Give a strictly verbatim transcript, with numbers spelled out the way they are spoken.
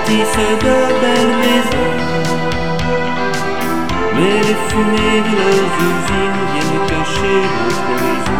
bâtissent de belles maisons, mais les fumées de leurs usines viennent cacher notre horizon.